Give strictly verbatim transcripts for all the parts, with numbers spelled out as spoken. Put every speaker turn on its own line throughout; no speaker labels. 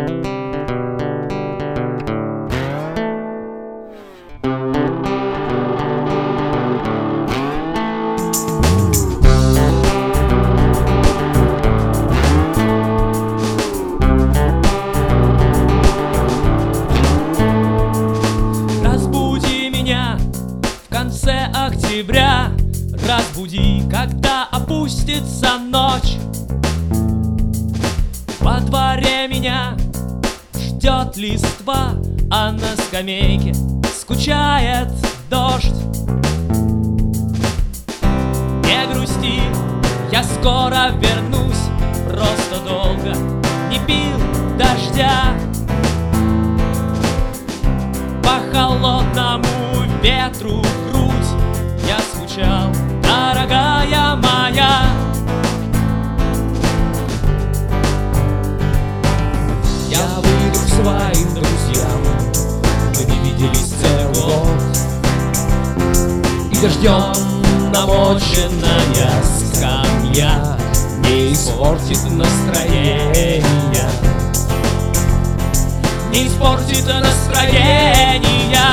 Октября, разбуди, когда опустится ночь. Во дворе меня ждет листва, а на скамейке скучает дождь. Не грусти, я скоро вернусь, просто долго не пил дождя. По холодному ветру грудь я скучал, дорогая моя. Я выйду к своим друзьям, мы не виделись целый год, и дождем намоченная скамья не испортит настроение, не испортит настроение.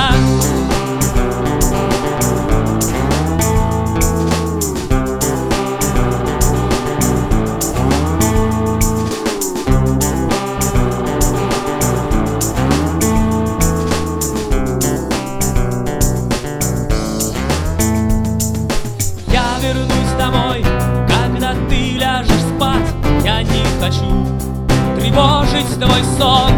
Вернусь домой, когда ты ляжешь спать. Я не хочу тревожить твой сон.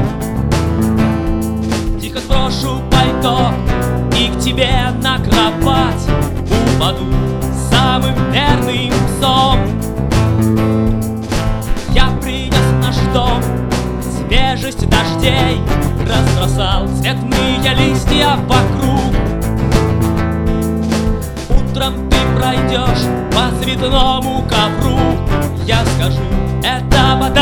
Тихо сброшу пальто и к тебе на кровать упаду самым верным псом. Я принес наш дом свежесть дождей, разбросал цветные листья вокруг. Утром пройдешь по цветному ковру, я скажу, это вода.